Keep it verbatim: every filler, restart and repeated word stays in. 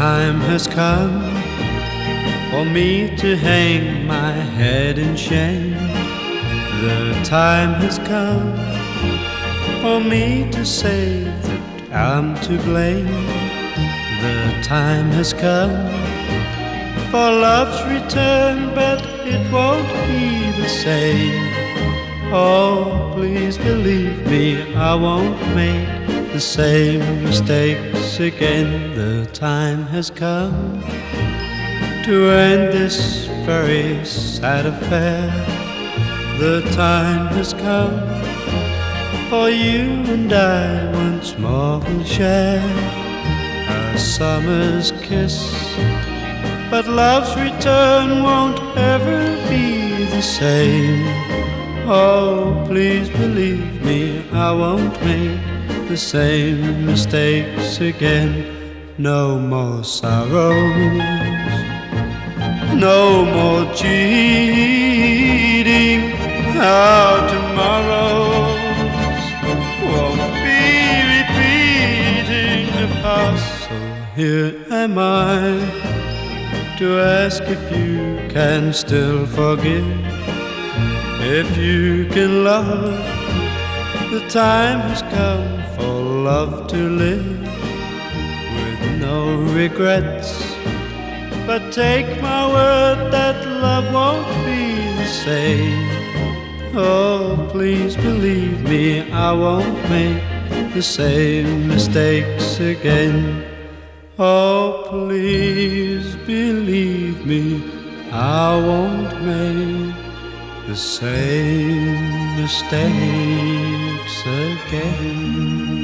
time has come for me to hang my head in shame. The time has come for me to say that I'm to blame. The time has come for love's return, but it won't be the same. Oh, please believe me, I won't make the same mistakes again. The time has come to end this very sad affair. The time has come for you and I once more will share a summer's kiss, but love's return won't ever be the same. Oh, please believe me, I won't make the same mistakes again. No more sorrows, no more cheating. Our tomorrows won't be repeating the past. So here am I to ask if you can still forgive, if you can love. The time has come for love to live with no regrets. But take my word that love won't be the same. Oh, please believe me, I won't make the same mistakes again. Oh, please believe me, I won't make the same mistakes again.